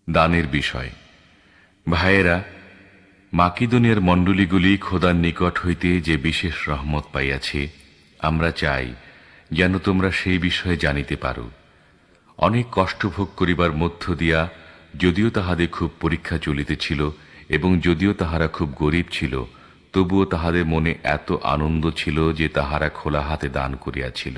দানের বিষয়। ভাইয়েরা, মাকিদোনিয়ার মণ্ডলীগুলি খোদার নিকট হইতে যে বিশেষ রহমত পাইয়াছে, আমরা চাই যেন তোমরা সেই বিষয়ে জানিতে পারো। অনেক কষ্টভোগ করিবার মধ্য দিয়া, যদিও তাহাদের খুব পরীক্ষা চলিতেছিল এবং যদিও তাহারা খুব গরীব ছিল, তবুও তাহাদের মনে এত আনন্দ ছিল যে তাহারা খোলা হাতে দান করিয়াছিল।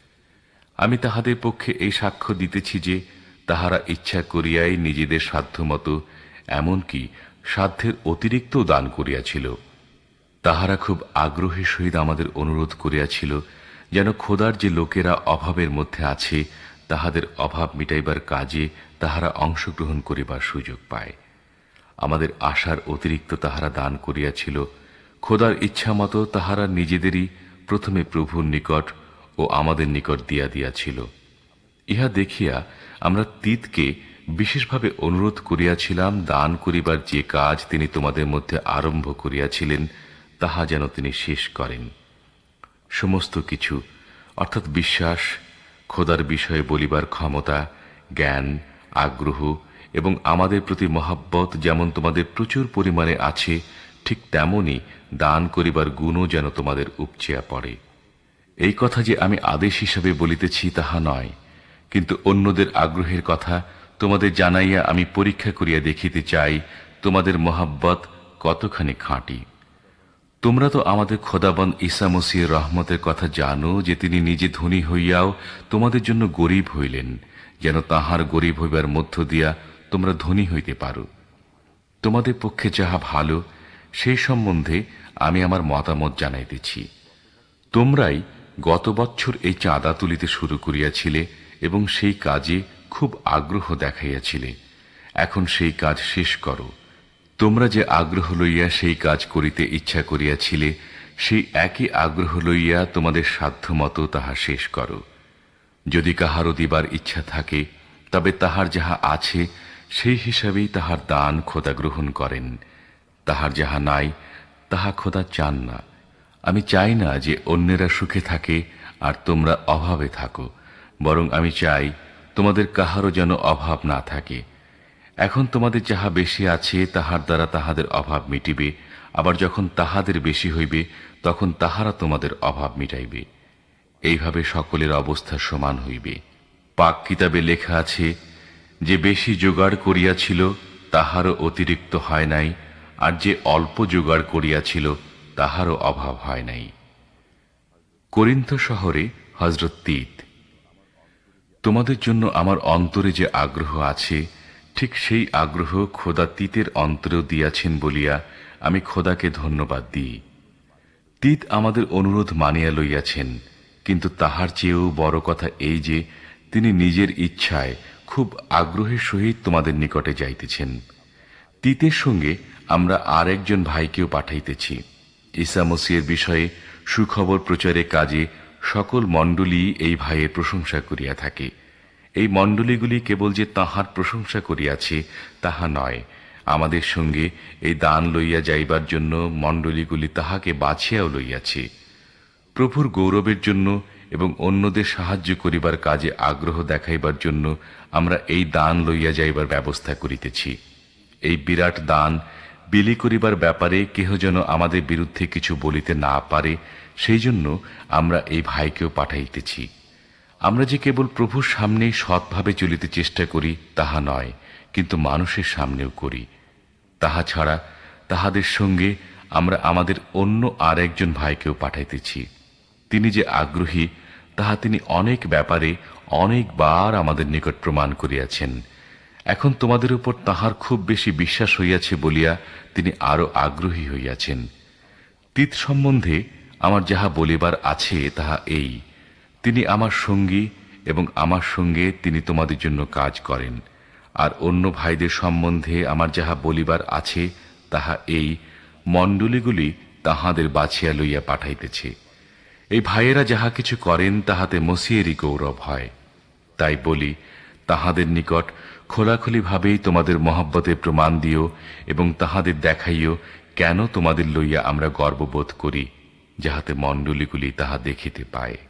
আমি তাহাদের পক্ষে এই সাক্ষ্য দিতেছি যে তাহারা ইচ্ছা করিয়াই নিজেদের সাধ্যমতো, এমনকি সাধ্যের অতিরিক্ত দান করিয়াছিল। তাহারা খুব আগ্রহের সহিত আমাদের অনুরোধ করিয়াছিল যেন খোদার যে লোকেরা অভাবের মধ্যে আছে, তাহাদের অভাব মিটাইবার কাজে তাহারা অংশগ্রহণ করিবার সুযোগ পায়। আমাদের আশার অতিরিক্ত তাহারা দান করিয়াছিল। খোদার ইচ্ছামতো তাহারা নিজেদেরই প্রথমে প্রভুর নিকট ও আমাদের নিকট দিয়াছিল। ইহা দেখিয়া আমরা তিতকে বিশেষভাবে অনুরোধ করিয়াছিলাম দান করিবার যে কাজ তিনি তোমাদের মধ্যে আরম্ভ করিয়াছিলেন, তাহা যেন তিনি শেষ করেন। সমস্ত কিছু, অর্থাৎ বিশ্বাস, খোদার বিষয়ে বলিবার ক্ষমতা, জ্ঞান, আগ্রহ এবং আমাদের প্রতি মহাব্বত যেমন তোমাদের প্রচুর পরিমাণে আছে, ঠিক তেমনি দান করিবার গুণও যেন তোমাদের উপচিয়া পড়ে। এই কথা যে আমি আদেশ হিসাবে বলিতেছি তাহা নয়, কিন্তু অন্যদের আগ্রহের কথা তোমাদের জানাইয়া আমি পরীক্ষা করিয়া দেখিতে চাই তোমাদের মহাব্বত কতখানি খাঁটি। তোমরা তো আমাদের খোদাবন্দ ঈসা মসীহের রহমতের কথা জানো যে তিনি নিজে ধনী হইয়াও তোমাদের জন্য গরীব হইলেন, যেন তাহার গরীব হইবার মধ্য দিয়া তোমরা ধনী হইতে পারো। তোমাদের পক্ষে যাহা ভালো, সেই সম্বন্ধে আমি আমার মতামত জানাইতেছি। তোমরাই গত বৎসর এই চাঁদা তুলিতে শুরু করিয়াছিলে এবং সেই কাজে খুব আগ্রহ দেখাইয়াছিলে। এখন সেই কাজ শেষ করো। তোমরা যে আগ্রহ লইয়া সেই কাজ করিতে ইচ্ছা করিয়াছিলে, সেই একই আগ্রহ লইয়া তোমাদের সাধ্যমতো তাহা শেষ করো। যদি কাহারও দিবার ইচ্ছা থাকে, তবে তাহার যাহা আছে সেই হিসাবেই তাহার দান খোদা গ্রহণ করেন। তাহার যাহা নাই তাহা খোদা চান না। আমি চাই না যে অন্যেরা সুখে থাকে আর তোমরা অভাবে থাকো, বরং আমি চাই তোমাদের কাহারও যেন অভাব না থাকে। এখন তোমাদের যাহা বেশি আছে তাহার দ্বারা তাহাদের অভাব মিটিবে, আবার যখন তাহাদের বেশি হইবে তখন তাহারা তোমাদের অভাব মিটাইবে। এইভাবে সকলের অবস্থা সমান হইবে। পাক কিতাবে লেখা আছে যে বেশি জোগাড় করিয়াছিল তাহারও অতিরিক্ত হয় নাই, আর যে অল্প জোগাড় করিয়াছিল তাহারও অভাব হয় নাই। করিন্থ শহরে হযরত তিত। তোমাদের জন্য আমার অন্তরে যে আগ্রহ আছে, ঠিক সেই আগ্রহ খোদা তিতের অন্তরেও দিয়াছেন বলিয়া আমি খোদাকে ধন্যবাদ দিই। তিত আমাদের অনুরোধ মানিয়া লইয়াছেন, কিন্তু তাহার চেয়েও বড় কথা এই যে তিনি নিজের ইচ্ছায় খুব আগ্রহের সহিত তোমাদের নিকটে যাইতেছেন। তিতের সঙ্গে আমরা আর একজন ভাইকেও পাঠাইতেছি। ঈসা মসীহের বিষয়ে সুখবর প্রচারের কাজে সকল মণ্ডলী এই ভাইয়ের প্রশংসা করিয়া থাকে। এই মণ্ডলীগুলি কেবল যে তাহার প্রশংসা করিয়াছে তাহা নয়, আমাদের সঙ্গে এই দান লইয়া যাইবার জন্য মণ্ডলীগুলি তাহাকে বাছিয়াও লইয়াছে। প্রভুর গৌরবের জন্য এবং অন্যদের সাহায্য করিবার কাজে আগ্রহ দেখাইবার জন্য আমরা এই দান লইয়া যাইবার ব্যবস্থা করিতেছি। এই বিরাট দান বিলি করিবার ব্যাপারে কেহ যেন আমাদের বিরুদ্ধে কিছু বলিতে না পারে, সেই জন্য আমরা এই ভাইকেও পাঠাইতেছি। আমরা যে কেবল প্রভুর সামনেই সৎভাবে চলিতে চেষ্টা করি তাহা নয়, কিন্তু মানুষের সামনেও করি। তাহা ছাড়া তাহাদের সঙ্গে আমরা আমাদের অন্য আর একজন ভাইকেও পাঠাইতেছি। তিনি যে আগ্রহী তাহা তিনি অনেক ব্যাপারে অনেকবার আমাদের নিকট প্রমাণ করিয়াছেন। এখন তোমাদের উপর তাহার খুব বেশি বিশ্বাস হইয়াছে বলিয়া তিনি আরো আগ্রহী হইয়াছেন। তিত সম্বন্ধে আমার যাহা বলিবার আছে তাহা এই, তিনি আমার সঙ্গী এবং আমার সঙ্গে তিনি তোমাদের জন্য কাজ করেন। আর অন্য ভাইদের সম্বন্ধে আমার যাহা বলিবার আছে তাহা এই, মণ্ডলীগুলি তাহাদের বাছিয়া লইয়া পাঠাইতেছে। এই ভাইয়েরা যাহা কিছু করেন তাহাতে মসীহেরই গৌরব হয়। তাই বলি, তাহাদের নিকট খোলাখুলিভাবেই তোমাদের মহব্বতের প্রমাণ দিও এবং তাহাদের দেখাইও কেন তোমাদের লইয়া আমরা গর্ববোধ করি, যাহাতে মণ্ডলীগুলি তাহা দেখিতে পায়।